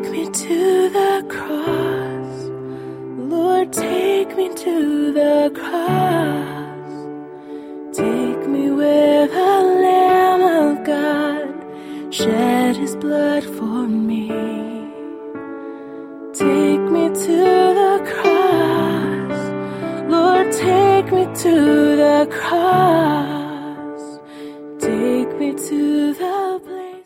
Take me to the cross, Lord, take me to the cross. Take me where the Lamb of God shed his blood for me. Take me to the cross, Lord, take me to the cross.